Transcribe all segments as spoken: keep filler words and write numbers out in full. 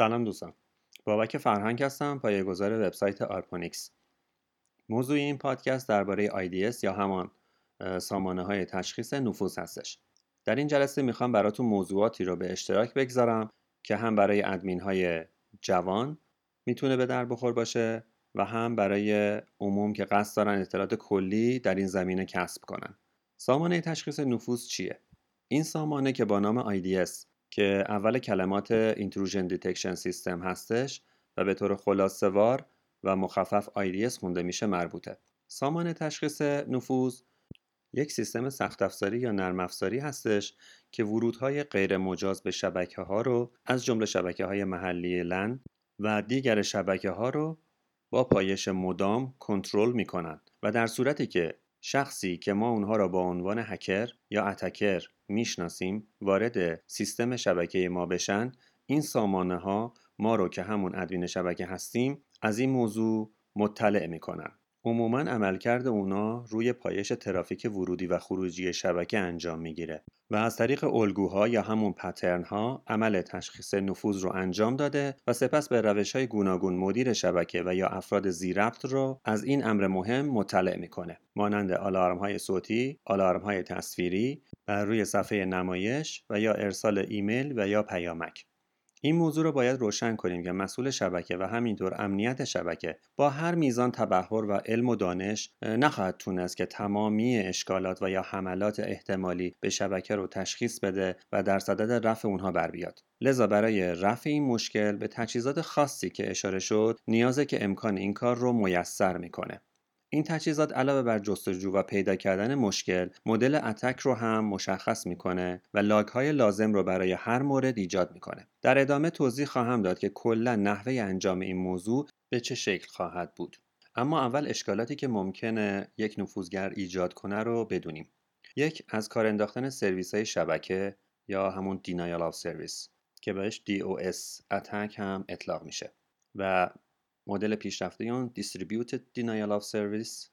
سلام دوستان. بابک فرهنگ هستم، پایه‌گذار وبسایت آرپونیکس. موضوع این پادکست درباره آی دی اس یا همان سامانه های تشخیص نفوذ هستش. در این جلسه میخوام براتون موضوعاتی رو به اشتراک بگذارم که هم برای ادمین های جوان میتونه به در بخور باشه و هم برای عموم که قصد دارن اطلاعات کلی در این زمینه کسب کنن. سامانه تشخیص نفوذ چیه؟ این سامانه که با نام آی دی اس که اول کلمات Intrusion Detection System هستش و به طور خلاصه‌وار و مخفف آی دی اس خونده میشه مربوطه. سامانه تشخیص نفوذ یک سیستم سخت افزاری یا نرم افزاری هستش که ورودهای غیر مجاز به شبکه ها رو از جمله شبکه های محلی لن و دیگر شبکه ها رو با پایش مدام کنترل میکنن و در صورتی که شخصی که ما اونها را با عنوان هکر یا اتکر میشناسیم وارد سیستم شبکه ما بشن، این سامانه ها ما رو که همون ادمین شبکه هستیم از این موضوع مطلع میکنن. عموماً عملکرد اونا روی پایش ترافیک ورودی و خروجی شبکه انجام میگیره و از طریق الگوها یا همون پترن ها عمل تشخیص نفوذ رو انجام داده و سپس به روش‌های گوناگون مدیر شبکه و یا افراد ذی‌ربط رو از این امر مهم مطلع میکنه، مانند آلارم‌های صوتی، آلارم‌های تصویری بر روی صفحه نمایش و یا ارسال ایمیل و یا پیامک. این موضوع رو باید روشن کنیم که مسئول شبکه و همینطور امنیت شبکه با هر میزان تبحر و علم و دانش نخواهد تونست که تمامی اشکالات و یا حملات احتمالی به شبکه رو تشخیص بده و در صدد رفع اونها بر بیاد. لذا برای رفع این مشکل به تجهیزات خاصی که اشاره شد نیازه که امکان این کار رو میسر میکنه. این تجهیزات علاوه بر جستجو و پیدا کردن مشکل، مدل اتک رو هم مشخص میکنه و لاگ های لازم رو برای هر مورد ایجاد میکنه. در ادامه توضیح خواهم داد که کلا نحوه انجام این موضوع به چه شکل خواهد بود. اما اول اشکالاتی که ممکنه یک نفوذگر ایجاد کنه رو بدونیم. یک، از کار انداختن سرویس های شبکه یا همون Denial of Service که بهش دی او اس اتک هم اطلاق میشه و مدل پیشرفته اون Distributed Denial of Service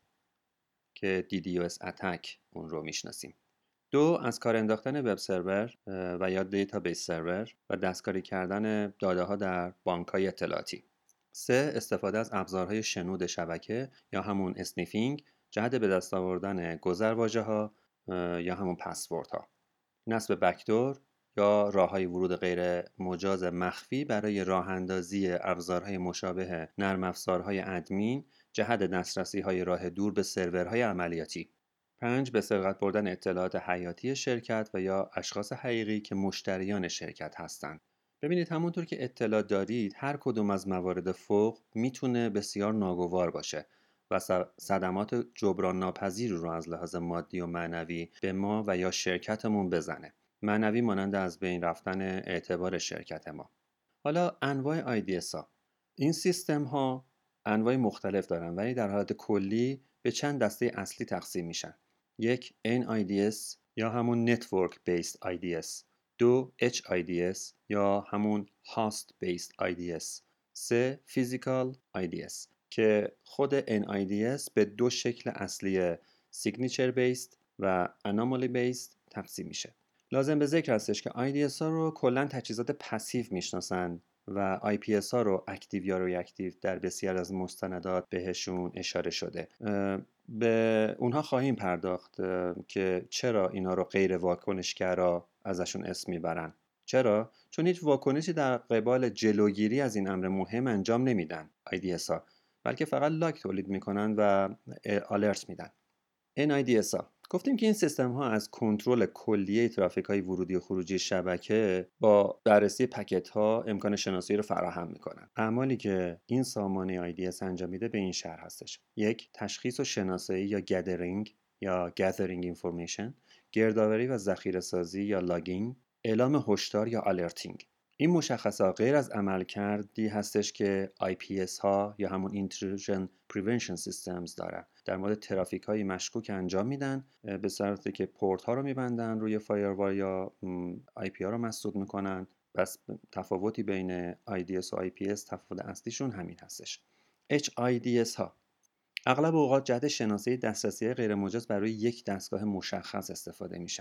که دی دی او اس Attack اون رو میشناسیم. دو، از کار انداختن وب سرور و یا دیتابیس سرور و دستکاری کردن داده ها در بانک های اطلاعاتی. سه، استفاده از ابزارهای شنود شبکه یا همون اسنیفینگ جهت به دست آوردن گذرواژه ها یا همون پسورد ها. نصب بکدور یا راه‌های ورود غیر مجاز مخفی برای راه اندازی ابزارهای مشابه نرم افزارهای ادمین جهت دسترسی‌های راه دور به سرورهای عملیاتی. پنج، به سرقت بردن اطلاعات حیاتی شرکت و یا اشخاص حقیقی که مشتریان شرکت هستند. ببینید همونطور که اطلاع دارید هر کدوم از موارد فوق میتونه بسیار ناگوار باشه و صدمات جبران ناپذیری رو از لحاظ مادی و معنوی به ما و یا شرکتمون بزنه. معنوی مانند از بین رفتن اعتبار شرکت ما. حالا انواع آی دی اس ها. این سیستم ها انواع مختلف دارن ولی در حالت کلی به چند دسته اصلی تقسیم میشن. یک، ان آی دی اس یا همون Network Based آی دی اس. دو، اچ آی دی اس یا همون Host Based آی دی اس. سه، Physical آی دی اس که خود ان آی دی اس به دو شکل اصلی Signature Based و Anomaly Based تقسیم میشه. لازم به ذکر هستش که آی دی اس ها رو کلا تجهیزات پسیو میشناسن و آی پی اس ها رو اکتیو یا ریاکتیو در بسیار از مستندات بهشون اشاره شده. به اونها خواهیم پرداخت که چرا اینا رو غیر واکنشگرا ازشون اسم میبرن. چرا؟ چون هیچ واکنشی در قبال جلوگیری از این امر مهم انجام نمیدن آی دی اس ها، بلکه فقط لاگ تولید میکنن و آلرت میدن. ان آی دی اس ها گفتیم که این سیستم ها از کنترل کلیه ترافیک های ورودی و خروجی شبکه با بررسی پکت ها امکان شناسایی رو فراهم میکنن. اعمالی که این سامانه آی دی اس انجام میده به این شرح هستش. یک، تشخیص و شناسایی یا گدرینگ یا gathering information، گردآوری و ذخیره سازی یا لاگینگ، اعلام هشدار یا آلرتینگ. این مشخصات غیر از عمل کردی هستش که آی پی اس ها یا همون Intrusion Prevention Systems دارن. در مورد ترافیک های مشکوک انجام میدن به صورتی که پورت ها رو میبندن روی فایروال یا آی پی ها رو مسدود میکنن. پس تفاوتی بین آی دی اس و آی پی اس تفاوت اصلیشون همین هستش. اچ آی دی اس ها اغلب اوقات جهت شناسایی دسترسی غیر مجاز برای یک دستگاه مشخص استفاده میشن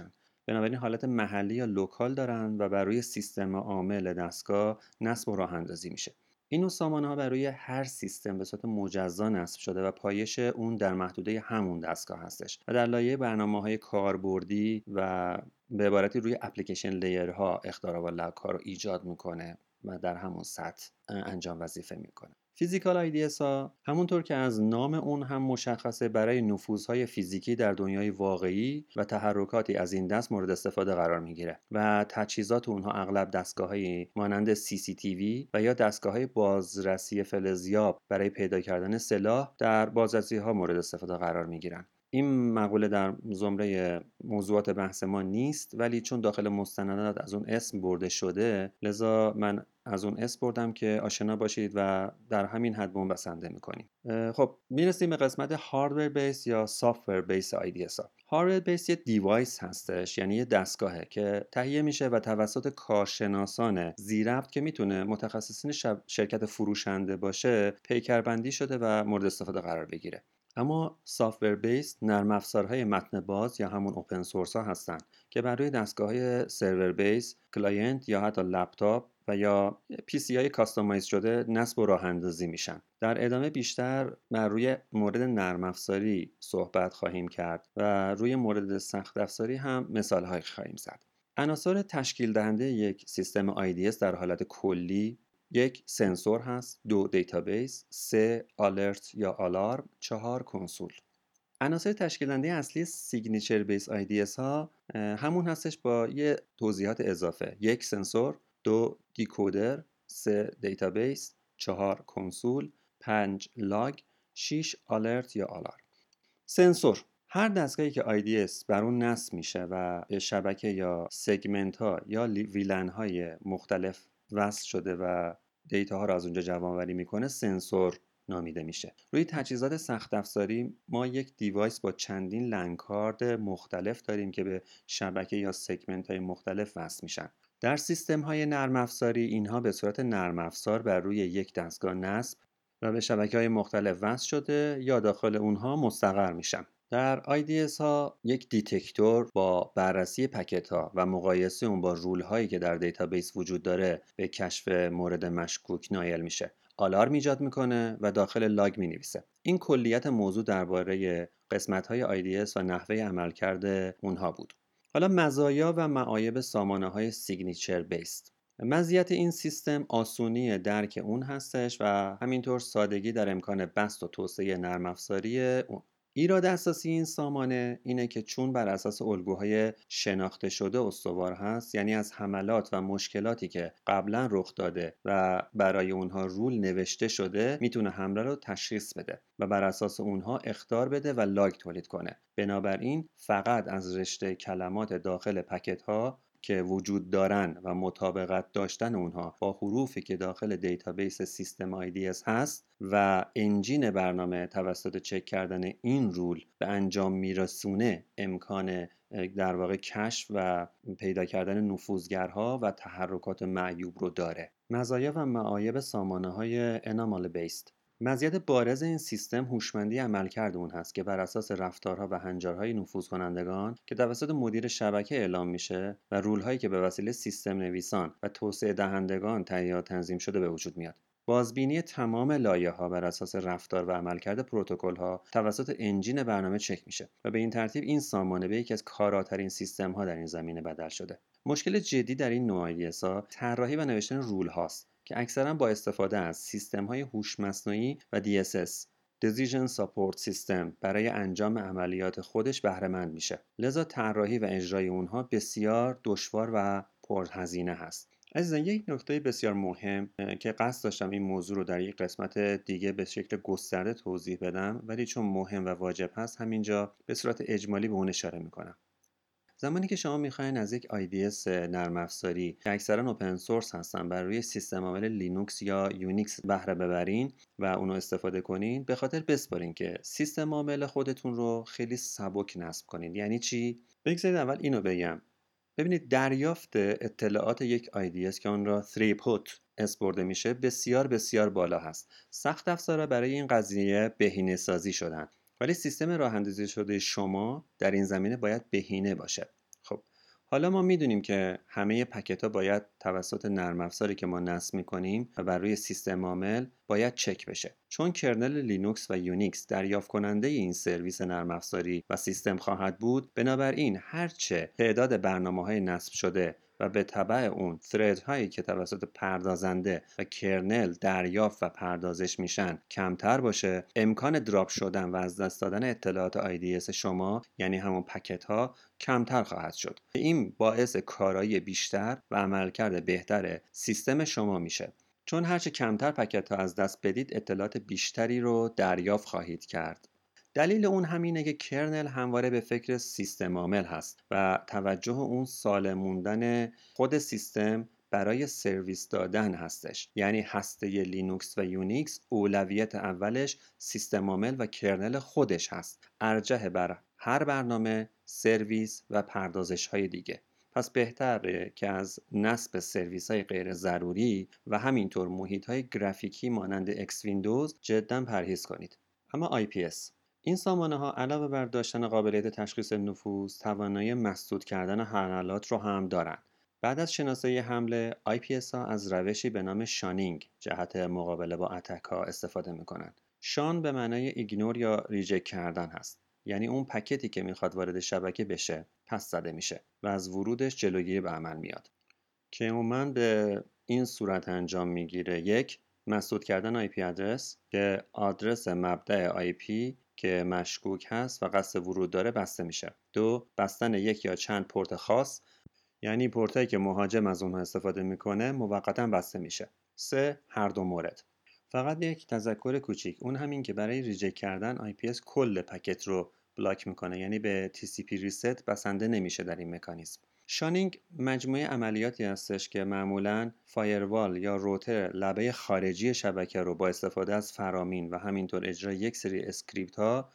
بنابراین حالت محلی یا لوکال دارن و بر روی سیستم عامل دستگاه نصب و راه اندازی میشه. این نوع سامانه ها بر روی هر سیستم به صورت مجزا نصب شده و پایش اون در محدوده همون دستگاه هستش و در لایه برنامه‌های کاربردی و به عبارتی روی اپلیکیشن لیرها اختراع و لک‌ها رو ایجاد میکنه و در همون سطح انجام وظیفه میکنه. فیزیکال آی دی اس ها همونطور که از نام اون هم مشخصه برای نفوذهای فیزیکی در دنیای واقعی و تحرکاتی از این دست مورد استفاده قرار میگیره و تجهیزات اونها اغلب دستگاه‌هایی مانند سی سی تی وی و یا دستگاه‌های بازرسی فلزیاب برای پیدا کردن سلاح در بازرسی‌ها مورد استفاده قرار میگیرن. این مقوله در زمره موضوعات بحث ما نیست، ولی چون داخل مستندات از اون اسم برده شده لذا من از اون اسم بردم که آشنا باشید و در همین حد به اون بسنده میکنیم. خب میرسیم به قسمت هاردور بیس یا سافتور بیس آی دی اس ها. هاردور بیس یه دیوایس هستش، یعنی یه دستگاهه که تهیه میشه و توسط کارشناسان زیربط که میتونه متخصصین شرکت فروشنده باشه پیکربندی شده و مورد استفاده قرار بگیره. اما سافتور بیس نرم افزارهای متن باز یا همون اوپن سورس ها هستن که بر روی دستگاه‌های سرور بیس، کلاینت یا حتی لپتاپ و یا پی سی های کاستومایز شده نصب و راه اندازی میشن. در ادامه بیشتر بر روی مورد نرم افزاری صحبت خواهیم کرد و روی مورد سخت افزاری هم مثال های خواهیم زد. عناصر تشکیل دهنده یک سیستم آی دی اس در حالت کلی: یک سنسور هست، دو دیتابیس، سه آلرت یا آلارم، چهار کنسول. عناصر تشکیل دهنده اصلی سیگنیچر بیس آی دی اس ها همون هستش با یه توضیحات اضافه: یک سنسور، دو دیکودر، سه دیتابیس، چهار کنسول، پنج لاگ، شش آلرت یا آلارم. سنسور هر دستگاهی که آی دی اس بر اون نصب میشه و به شبکه یا سگمنت ها یا ویلن های مختلف وصل شده و دیتا ها رو از اونجا جمع‌آوری میکنه سنسور نامیده میشه. روی تجهیزات سخت افزاری ما یک دیوایس با چندین لن کارد مختلف داریم که به شبکه یا سگمنت های مختلف وصل میشن. در سیستم های نرم افزاری اینها به صورت نرم افزار بر روی یک دستگاه نصب و به شبکه های مختلف وصل شده یا داخل اونها مستقر میشن. در آی دی اس ها یک دیتکتور با بررسی پکت ها و مقایسه اون با رول هایی که در دیتابیس وجود داره به کشف مورد مشکوک نایل میشه. آلارم ایجاد میکنه و داخل لاگ مینویسه. این کلیت موضوع درباره قسمت های آی دی اس و نحوه عملکرد اونها بود. حالا مزایا و معایب سامانه های سیگنیچر بیس. مزیت این سیستم آسونی درک اون هستش و همینطور سادگی در امکان بسط و توسعه نرم افزاری اون. ایراد اساسی این سامانه اینه که چون بر اساس الگوهای شناخته شده استوار هست، یعنی از حملات و مشکلاتی که قبلا رخ داده و برای اونها رول نوشته شده میتونه حمله رو تشخیص بده و بر اساس اونها اخطار بده و لاگ تولید کنه. بنابراین فقط از رشته کلمات داخل پکت ها که وجود دارن و مطابقت داشتن اونها با حروفی که داخل دیتابیس سیستم آی دی اس هست و انجین برنامه توسط چک کردن این رول به انجام میرسونه امکان در واقع کشف و پیدا کردن نفوذگرها و تحرکات معیوب رو داره. مزایا و معایب سامانه های انامال بیسد. مزیت بارز این سیستم هوشمندی عملکرد اون هست که بر اساس رفتارها و هنجارهای نفوذ کنندگان که توسط مدیر شبکه اعلام میشه و رولهایی که به وسیله سیستم نویسان و توسعه دهندگان تهیه و تنظیم شده به وجود میاد. بازبینی تمام لایه‌ها بر اساس رفتار و عملکرد پروتکل‌ها توسط انجین برنامه چک میشه و به این ترتیب این سامانه به یکی از کاراترین سیستم‌ها در این زمینه بدل شده. مشکل جدی در این نوع آی دی اس ها طراحی و نوشتن رول هاست که اکثرا با استفاده از سیستم‌های هوش مصنوعی و دی اس اس Decision Support System برای انجام عملیات خودش بهره مند میشه. لذا طراحی و اجرای اونها بسیار دشوار و پرهزینه هست. عزیزان، یک نکته بسیار مهم که قصد داشتم این موضوع رو در یک قسمت دیگه به شکل گسترده توضیح بدم ولی چون مهم و واجب هست همینجا به صورت اجمالی به اون اشاره میکنم. زمانی که شما میخواین از یک آی دی اس نرم افزاری که اکثرا اوپن سورس هستن بر روی سیستم عامل لینوکس یا یونیکس بهره ببرین و اونو استفاده کنین، به خاطر بسپارین که سیستم عامل خودتون رو خیلی سبک نصب کنین. یعنی چی؟ بگذارید اول اینو بگم. ببینید، دریافت اطلاعات یک آی دی اس که اون را throughput اسپرده میشه بسیار بسیار بالا هست. سخت افزارها برای این قضیه بهینه سازی شدن، ولی سیستم راه اندازی شده شما در این زمینه باید بهینه باشه. خب حالا ما میدونیم که همه پکت ها باید توسط نرم افزاری که ما نصب میکنیم و بر روی سیستم عامل باید چک بشه. چون کرنل لینوکس و یونیکس دریافت کننده این سرویس نرم افزاری و سیستم خواهد بود، بنابراین هرچه تعداد برنامه‌های نصب شده و به تبع اون ثرد هایی که توسط پردازنده و کرنل دریافت و پردازش میشن کمتر باشه، امکان دراپ شدن و از دست دادن اطلاعات آی دی اس شما، یعنی همون پکت ها، کمتر خواهد شد. این باعث کارایی بیشتر و عملکرد بهتر سیستم شما میشه. چون هرچه کمتر پکت ها از دست بدید، اطلاعات بیشتری رو دریافت خواهید کرد. دلیل اون همینه که کرنل همواره به فکر سیستم عامل هست و توجه اون سالم موندن خود سیستم برای سرویس دادن هستش. یعنی هسته لینوکس و یونیکس اولویت اولش سیستم عامل و کرنل خودش هست، ارجح بر هر برنامه، سرویس و پردازش های دیگه. پس بهتره که از نصب سرویس های غیر ضروری و همینطور محیط های گرافیکی مانند اکس ویندوز جدا پرهیز کنید. اما آی پی اس، این سامانه ها علاوه بر داشتن قابلیت تشخیص نفوذ، توانایی مسدود کردن حملات رو هم دارند. بعد از شناسایی حمله، آی پی اس ها از روشی به نام شانینگ جهت مقابله با اتک ها استفاده می کنند. شان به معنای ایگنور یا ریجکت کردن هست. یعنی اون پکتی که میخواد وارد شبکه بشه پس زده میشه و از ورودش جلوگیری به عمل میاد که عموماً به این صورت انجام میگیره: یک، مسدود کردن آی پی آدرس که آدرس مبدأ آی پی که مشکوک هست و قصد ورود داره بسته میشه. دو، بستن یک یا چند پورت خاص، یعنی پورتایی که مهاجم از اونها استفاده میکنه موقتا بسته میشه. سه، هر دو مورد. فقط یک تذکر کوچیک، اون همین که برای ریجکت کردن آی پی اس کل پکت رو بلاک میکنه، یعنی به تی سی پی ریست بسنده نمیشه در این مکانیزم. شانینگ مجموعه عملیاتی هستش که معمولاً فایروال یا روتر لبه خارجی شبکه رو با استفاده از فرامین و همینطور اجرای یک سری اسکریپت ها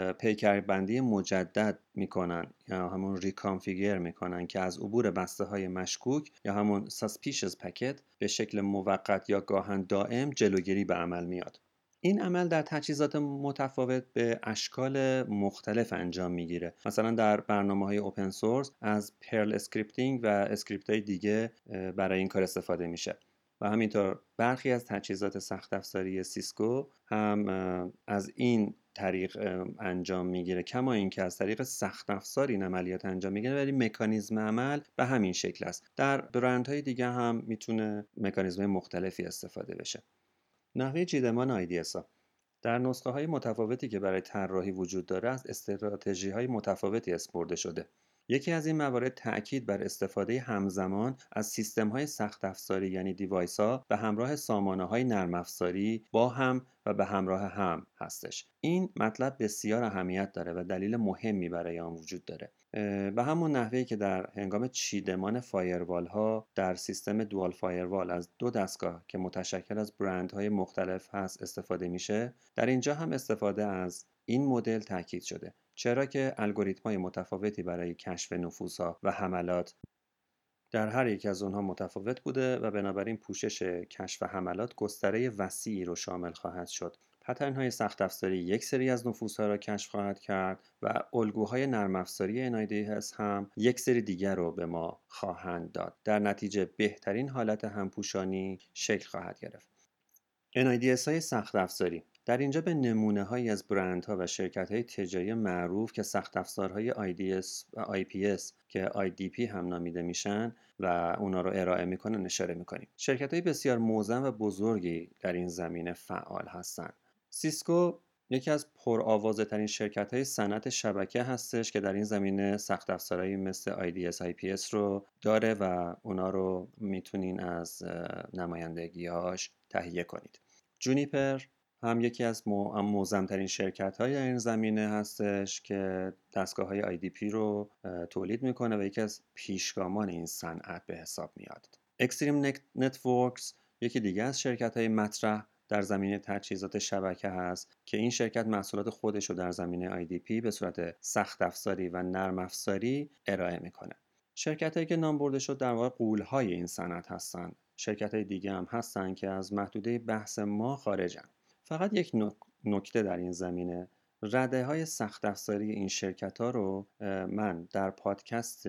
پیکربندی مجدد میکنن یا همون ریکانفیگر میکنن که از عبور بسته های مشکوک یا همون suspicious پکت به شکل موقت یا گاهن دائم جلوگیری به عمل میاد. این عمل در تجهیزات متفاوت به اشکال مختلف انجام میگیره. مثلا در برنامه‌های اوپن سورس از پرل اسکریپتینگ و اسکریپت های دیگه برای این کار استفاده میشه و همینطور برخی از تجهیزات سخت افزاری سیسکو هم از این طریق انجام میگیره، کما اینکه از طریق سخت افزار این عملیات انجام میگیره، ولی مکانیزم عمل به همین شکل است. در برندهای دیگه هم میتونه مکانیزم مختلفی استفاده بشه. نحوه چیدمان آی دی اس ها در نسخه های متفاوتی که برای طراحی وجود داره از استراتژی های متفاوتی اسپرده شده. یکی از این موارد تأکید بر استفاده همزمان از سیستم های سخت افزاری یعنی دیوایس ها به همراه سامانه های نرم افزاری با هم و به همراه هم هستش. این مطلب بسیار اهمیت داره و دلیل مهمی برای آن وجود داره. به همون نحوهی که در هنگام چیدمان فایروال ها در سیستم دوال فایروال از دو دستگاه که متشکل از برندهای مختلف هست استفاده میشه، در اینجا هم استفاده از این مدل تاکید شده، چرا که الگوریتم‌های متفاوتی برای کشف نفوذها و حملات در هر یک از اونها متفاوت بوده و بنابراین پوشش کشف حملات گستره وسیعی رو شامل خواهد شد. پترن های سخت افزاری یک سری از نفوذها را کشف خواهد کرد و الگوهای نرم افزاری ان آی دی اس هم یک سری دیگر رو به ما خواهند داد. در نتیجه بهترین حالت همپوشانی شکل خواهد گرفت. ان آی دی اس های سخت افزاری، در اینجا به نمونه هایی از برندها و شرکت های تجاری معروف که سخت افزارهای آی دی اس و آی پی اس که آی دی پی هم نامیده میشن و اونا رو ارائه میکنن اشاره میکنیم. شرکت های بسیار موزن و بزرگی در این زمینه فعال هستند. سیسکو یکی از پرآوازه ترین شرکت های صنعت شبکه هستش که در این زمینه سخت افزارهایی مثل آی دی اس آی پی اس رو داره و اونا رو میتونین از نمایندگیهاش تهیه کنید. جونیپر هم یکی از موزمترین شرکت های در این زمینه هستش که دستگاه های آی دی پی رو تولید میکنه و یکی از پیشگامان این صنعت به حساب میاد. اکستریم نتورکس یکی دیگه از شرکت های مطرح در زمینه تجهیزات شبکه هست که این شرکت محصولات خودش رو در زمینه آی دی پی به صورت سخت افزاری و نرم افزاری ارائه میکنه. شرکت هایی که نام برده شد در واقع غول های این صنعت هستند. شرکت های دیگه هم هستن که از محدوده بحث ما خارجن. فقط یک نکته در این زمینه: رده های سخت افزاری این شرکت ها رو من در پادکست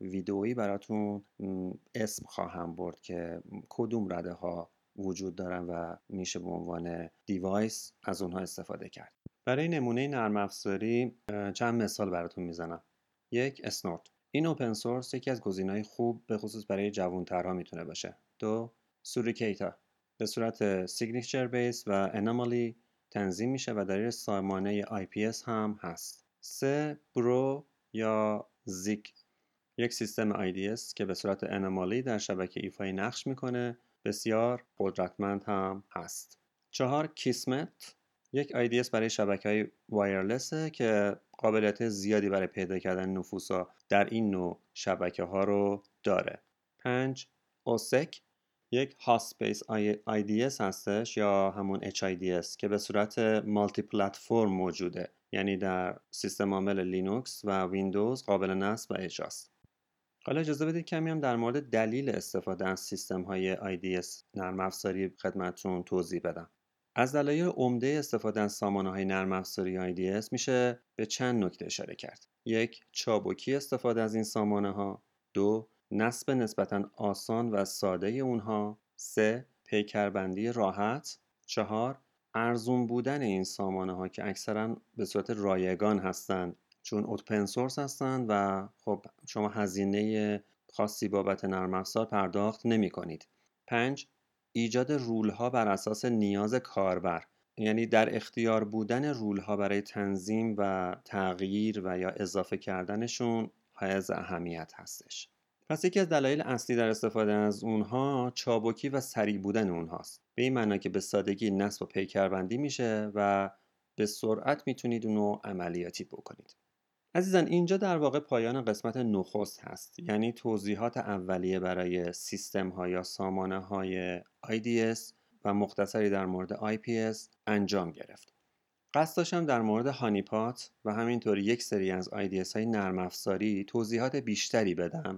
ویدئویی براتون اسم خواهم برد که کدوم رده ها وجود دارن و میشه به عنوان دیوایس از اونها استفاده کرد. برای نمونه نرم افزاری چند مثال براتون میزنم. یک، اسنورت. این اوپن سورس یکی از گزینه‌های خوب به خصوص برای جوان‌ترها میتونه باشه. دو، سوریکیتا به صورت سیگنیچر بیس و انامالی تنظیم میشه و در سامانه آی پی اس هم هست. سه، برو یا زیگ، یک سیستم آی دی اس که به صورت انامالی در شبکه ایفای نقش میکنه، بسیار قدرتمند هم هست. چهار، کیسمت، یک آی دی اس برای شبکه‌های وایرلسه که قابلیت زیادی برای پیدا کردن نفوذا در این نوع شبکه ها رو داره. پنج، اوسک، یک هاست-بیس آی دی اس هستش یا همون اچ آی دی اس که به صورت مالتی پلتفرم موجوده، یعنی در سیستم عامل لینوکس و ویندوز قابل نصب و اجراست. حالا اجازه بدید کمی هم در مورد دلیل استفاده از سیستم های آی دی اس نرم افزاری خدمتتون توضیح بدم. از دلایل عمده استفاده از سامانه های نرم افزاری آی دی اس میشه به چند نکته اشاره کرد. یک، چابکی استفاده از این سامانه ها. دو، نصب نسبتاً آسان و ساده اونها. سه، پیکربندی راحت. چهار، ارزون بودن این سامانه ها که اکثرا به صورت رایگان هستند چون اوپن سورس هستند و خب شما هزینه خاصی بابت نرم افزار پرداخت نمی کنید. پنج، ایجاد رول ها بر اساس نیاز کاربر، یعنی در اختیار بودن رول ها برای تنظیم و تغییر و یا اضافه کردنشون حائز اهمیت هستش. پس یکی از دلایل اصلی در استفاده از اونها چابکی و سریع بودن اونهاست. به این معنی که به سادگی نصب و پیکربندی میشه و به سرعت میتونید اونو عملیاتی بکنید. عزیزان، اینجا در واقع پایان قسمت نخست هست، یعنی توضیحات اولیه برای سیستم ها یا سامانه های آی دی اس و مختصری در مورد آی پی اس انجام گرفت. قصد داشتم در مورد هانیپات و همینطور یک سری از آی دی اس های نرم افزاری توضیحات بیشتری بدم،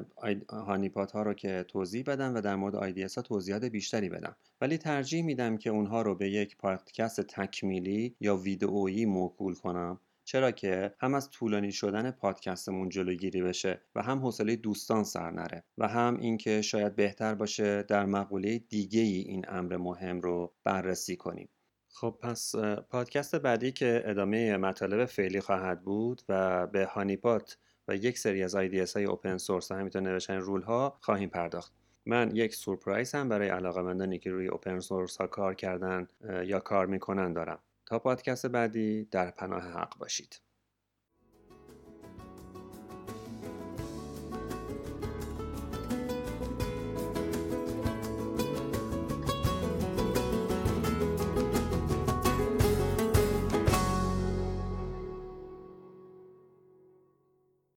هانیپات ها رو که توضیح بدم و در مورد آی دی اس ها توضیحات بیشتری بدم، ولی ترجیح میدم که اونها رو به یک پادکست تکمیلی یا ویدئویی موکول کنم، چرا که هم از طولانی شدن پادکستمون جلوگیری بشه و هم حوصله دوستان سر نره و هم اینکه شاید بهتر باشه در مقوله دیگه ای این امر مهم رو بررسی کنیم. خب پس پادکست بعدی که ادامه مطالب فعلی خواهد بود و به هانیپات و یک سری از آی دی اس های اوپن سورس و همینطور نوشتن رول ها خواهیم پرداخت. من یک سورپرایز هم برای علاقه‌مندانی که روی اوپن سورس ها کار کردن یا کار میکنن دارم. تا پادکست بعدی در پناه حق باشید.